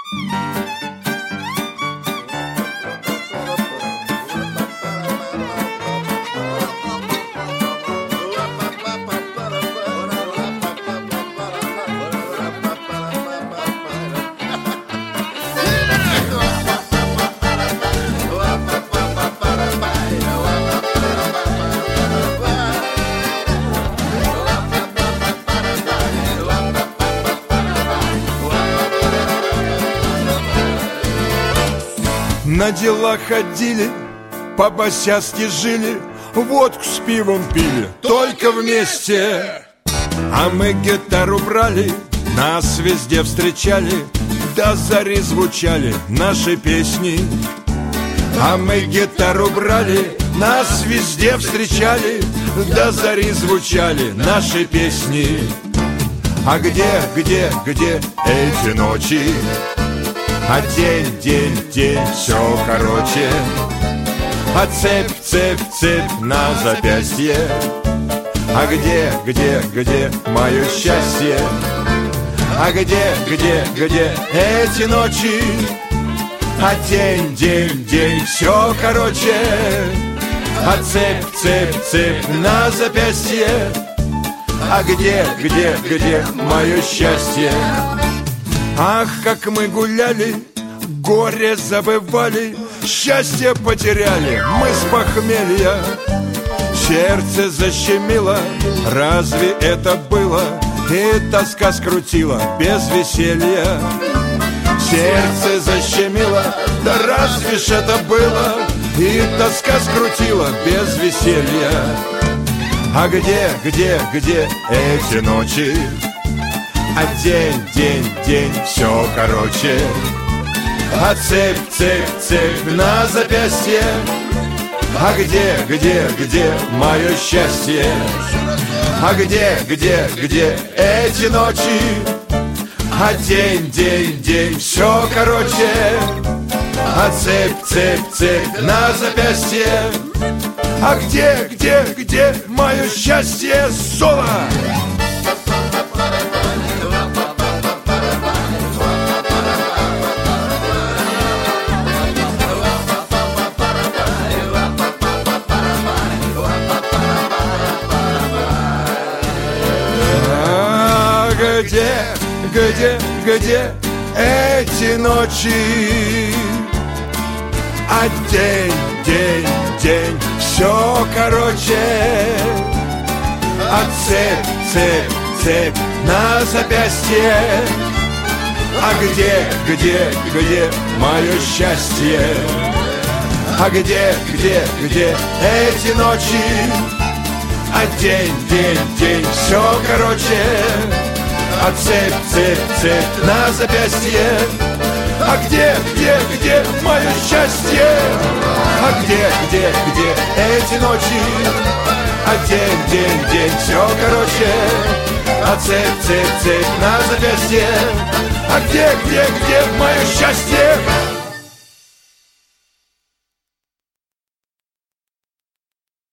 На дела ходили, по-босяцки жили, водку с пивом пили, только вместе. А мы гитару брали, нас везде встречали, до зари звучали наши песни. А мы гитару брали, нас везде встречали, до зари звучали наши песни. А где эти ночи? А день, все короче. А цепь на запястье. А где мое счастье? А где эти ночи? А день, все короче. А цепь на запястье. А где мое счастье? Ах, как мы гуляли, горе забывали, счастье потеряли мы с похмелья. Сердце защемило, разве это было? И тоска скрутила без веселья. Сердце защемило, да разве ж это было? И тоска скрутила без веселья. А где эти ночи? А день, все короче. А цепь на запястье. А где мое счастье? А где эти ночи? А день, все короче. А цепь на запястье. А где мое счастье? Соло! Где эти ночи? А день, все короче. А цепь на запястье. А где мое счастье? А где эти ночи? А день, все короче. А цепь на запястье. А где мое счастье? А где эти ночи? А день, все короче. А цепь на запястье. А где мое счастье?